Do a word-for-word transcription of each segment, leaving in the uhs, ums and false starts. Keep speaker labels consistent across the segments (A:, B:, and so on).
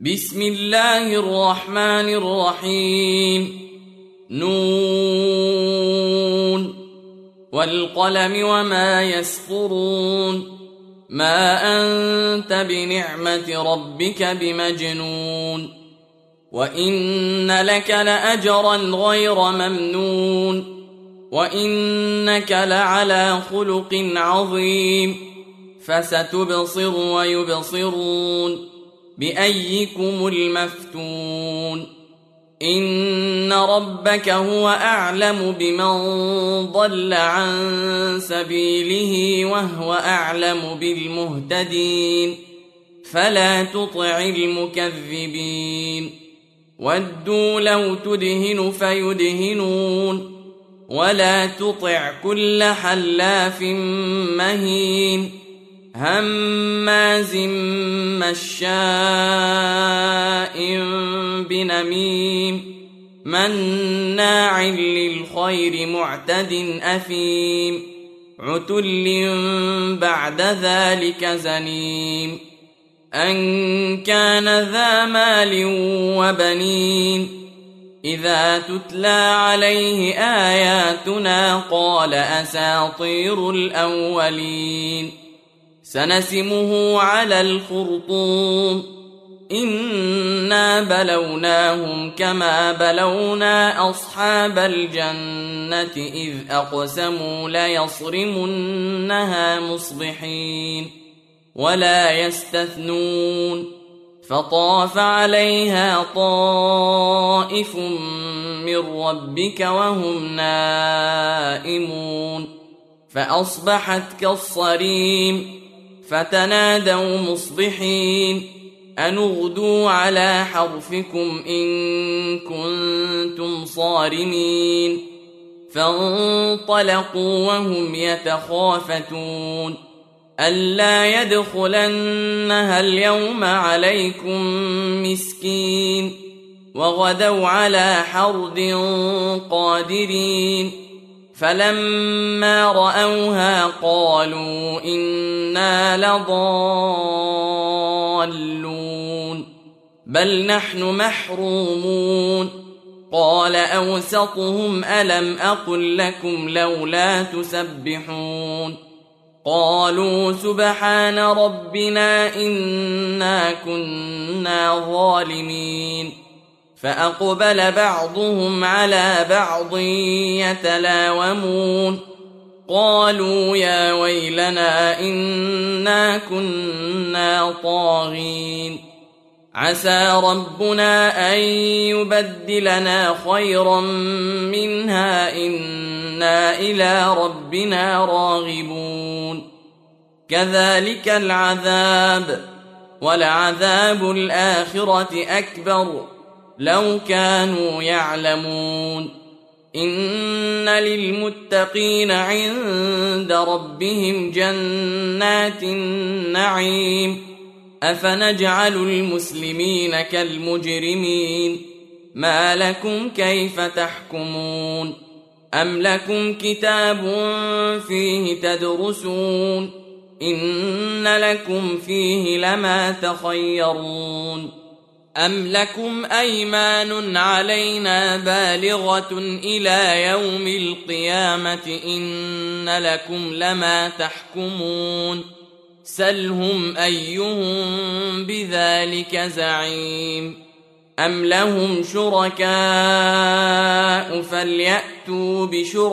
A: بسم الله الرحمن الرحيم. نون والقلم وما يسطرون. ما أنت بنعمة ربك بمجنون. وإن لك لأجرا غير ممنون. وإنك لعلى خلق عظيم. فستبصر ويبصرون بأيكم المفتون. إن ربك هو أعلم بمن ضل عن سبيله وهو أعلم بالمهتدين. فلا تطع المكذبين. ودوا لو تدهن فيدهنون. ولا تطع كل حلاف مهين هماز مشاء بنميم مناع للخير معتد أثيم عتل بعد ذلك زنيم أن كان ذا مال وبنين. إذا تتلى عليه آياتنا قال أساطير الأولين. سنسمه على الخرطوم. إنا بلوناهم كما بلونا أصحاب الجنة إذ أقسموا ليصرمنها مصبحين ولا يستثنون. فطاف عليها طائف من ربك وهم نائمون فأصبحت كالصريم. فتنادوا مصبحين أن اغدوا على حرثكم إن كنتم صارمين. فانطلقوا وهم يتخافتون ألا يدخلنها اليوم عليكم مسكين. وغدوا على حرد قادرين. فلما رأوها قالوا إنا لضالون بل نحن محرومون. قال أوسطهم ألم أقل لكم لولا تسبحون. قالوا سبحان ربنا إنا كنا ظالمين. فأقبل بعضهم على بعض يتلاومون قالوا يا ويلنا إنا كنا طاغين. عسى ربنا أن يبدلنا خيرا منها إنا إلى ربنا راغبون. كذلك العذاب ولعذاب الآخرة أكبر لو كانوا يعلمون. إن للمتقين عند ربهم جنات النعيم. أفنجعل المسلمين كالمجرمين. ما لكم كيف تحكمون. أم لكم كتاب فيه تدرسون. إن لكم فيه لما تخيرون. أم لكم أيمان علينا بالغة إلى يوم القيامة إن لكم لما تحكمون. سلهم أيهم بذلك زعيم. أم لهم شركاء فليأتوا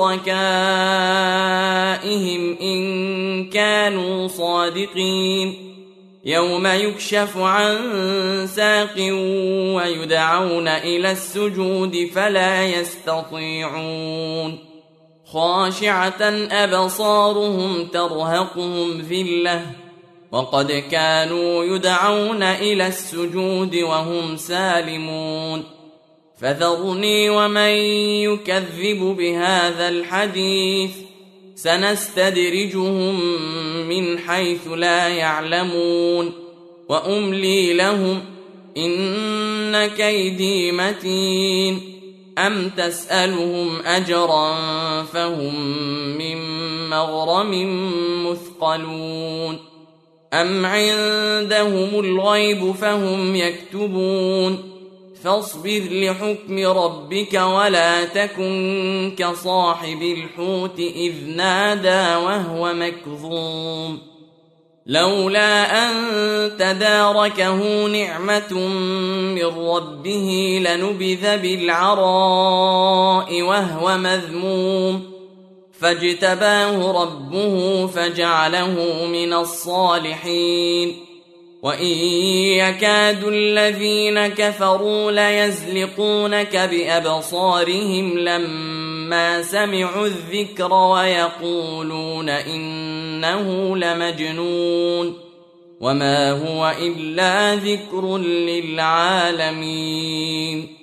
A: بشركائهم إن كانوا صادقين. يوم يكشف عن ساق ويدعون إلى السجود فلا يستطيعون. خاشعة أبصارهم ترهقهم ذلة وقد كانوا يدعون إلى السجود وهم سالمون. فذرني ومن يكذب بهذا الحديث سنستدرجهم من حيث لا يعلمون وأملي لهم إن كيدي متين. أم تسألهم أجرا فهم من مغرم مثقلون. أم عندهم الغيب فهم يكتبون فاصبر لحكم ربك ولا تكن كصاحب الحوت إذ نادى وهو مكظوم لولا أن تداركه نعمة من ربه لنبذ بالعراء وهو مذموم فاجتباه ربه فجعله من الصالحين وإن يكاد الذين كفروا ليزلقونك بأبصارهم لما سمعوا الذكر ويقولون إنه لمجنون وما هو إلا ذكر للعالمين